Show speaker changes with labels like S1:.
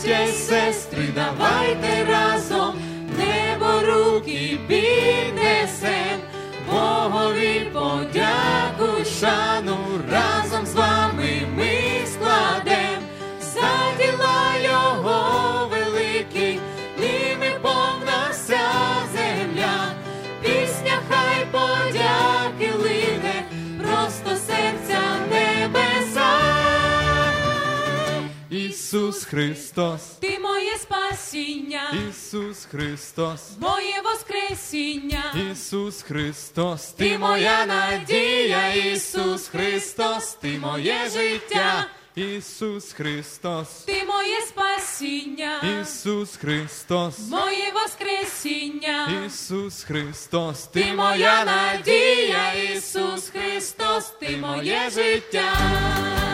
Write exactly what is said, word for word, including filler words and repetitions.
S1: браття й сестри, давайте разом небо руки піднесем, Богові подяку, шану разом з вами ми складем, за діла Його великі, ними повна вся земля, пісня хай подяки лине, просто серця небеса.
S2: Ісус Христос,
S1: Ти моє спасіння,
S2: Ісус Христос,
S1: моє воскресіння,
S2: Ісус Христос,
S1: Ти моя надія, Ісус Христос, Ти моє життя,
S2: Ісус Христос,
S1: Ти моє спасіння,
S2: Ісус Христос,
S1: моє воскресіння,
S2: Ісус Христос,
S1: Ти моя надія, Ісус Христос, Ти моє життя.